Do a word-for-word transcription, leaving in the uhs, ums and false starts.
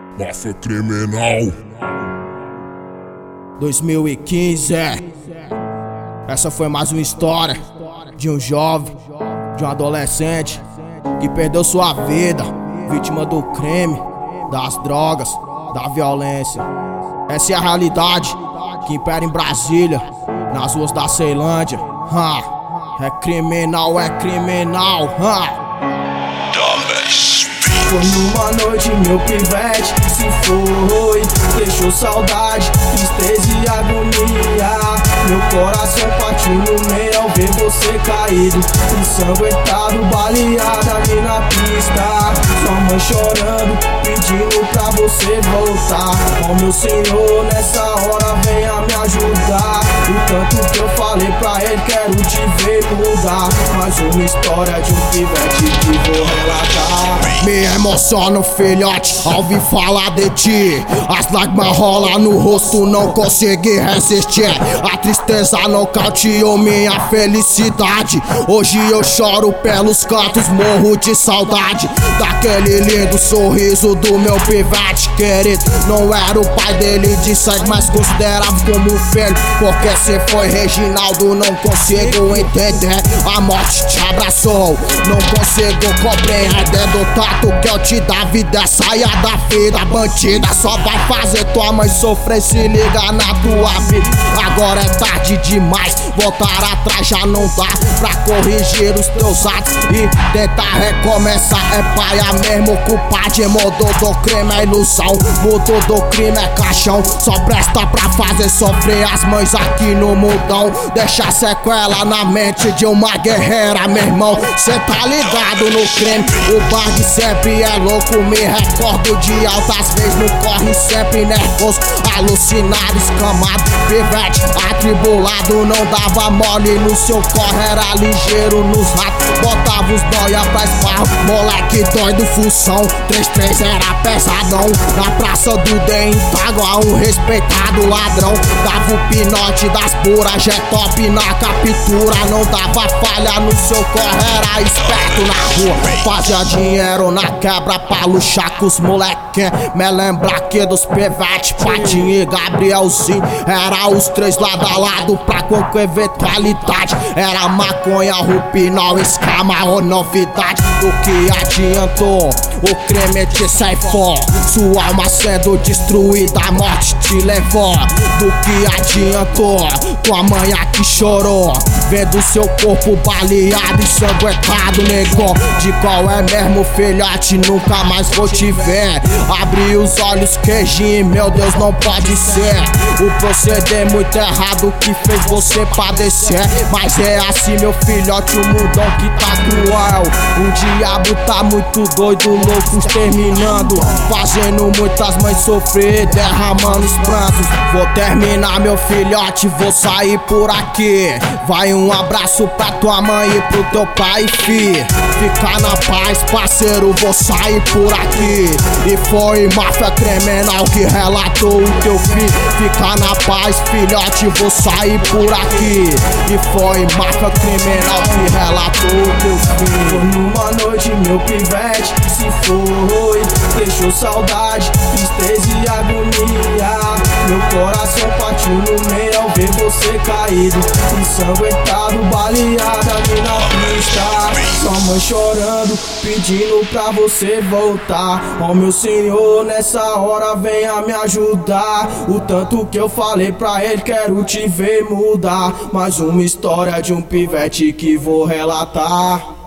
Máfia Criminal dois mil e quinze, é. Essa foi mais uma história de um jovem, de um adolescente que perdeu sua vida, vítima do crime, das drogas, da violência. Essa é a realidade que impera em Brasília, nas ruas da Ceilândia. Ha. É criminal, é criminal. Ha. Foi numa noite meu pivete se foi, deixou saudade, tristeza e agonia. Meu coração partiu no meio ao ver você caído, ensanguentado, baleado ali na pista. Sua mãe chorando, pedindo pra você voltar. Ó meu Senhor, nessa hora venha me ajudar. O tanto que eu falei pra ele, quero te ver mudar. Mais uma história de um pivete que vou relatar. Me emociona, filhote, ao ouvir falar de ti. As lágrimas rolam no rosto, não consegui resistir. A tristeza nocauteou minha felicidade. Hoje eu choro pelos cantos, morro de saudade daquele lindo sorriso do meu pivete querido. Não era o pai dele de sangue, mas considerava como filho, porque se foi Reginaldo, não consigo entender. A morte te abraçou, não consigo compreender do tato que eu te dá vida. Saia da vida bandida, só vai fazer tua mãe sofrer. Se liga na tua vida, agora é tarde demais. Voltar atrás já não dá pra corrigir os teus atos e tentar recomeçar. É paia mesmo, culpado. Mudou do crime é ilusão, mudou do crime é caixão. Só presta pra fazer sofrer as mães aqui no mundão. Deixa sequela na mente de uma guerreira, meu irmão. Cê tá ligado no crime, o bag sempre é louco. Me recordo de altas vezes no corre, sempre nervoso, alucinado, escamado. Pivete atribulado, não dava mole no seu corre, era ligeiro nos ratos, botava os noia pra esparro. Moleque doido, função três três era pesadão. Na praça do D em Itagua, um respeitado ladrão. Dava o pinote das puras, jet top na captura. Não dava falha no seu corre, era esperto na rua. Fazia dinheiro na quebra pra luxar com os moleque. Me lembra aqui dos pivete, Patinho e Gabrielzinho. Era os três lado a lado pra qualquer eventualidade. Era maconha, rupinol, escama ou novidade. Do que adiantou, o crime te sai fora. Sua alma sendo destruída, a morte te levou. Do que adiantou, tua mãe aqui chorou, vendo seu corpo baleado, ensanguentado, negou. De qual é mesmo, filhote, nunca mais vou te ver. Abri os olhos, queijinho, meu Deus, não pode ser. O proceder muito errado que fez você padecer. Mas é assim, meu filhote, o mundão que tá cruel. O diabo tá muito doido, loucos terminando, fazendo muitas mães sofrer, derramando os prantos. Vou terminar, meu filhote, vou sair por aqui. Vai um abraço pra tua mãe e pro teu pai, fi. Fica na paz, parceiro, vou sair por aqui. E foi Máfia Criminal que relatou o teu fim. Fica na paz, filhote, vou sair por aqui. E foi Máfia Criminal que relatou o teu fim. Foi numa noite meu pivete se foi, deixou saudade, tristeza e agonia. Meu coração partiu no meio ao ver você caído, ensanguentado, baleado ali na pista. Sua mãe chorando, pedindo pra você voltar. Ó meu Senhor, nessa hora venha me ajudar. O tanto que eu falei pra ele, quero te ver mudar. Mais uma história de um pivete que vou relatar.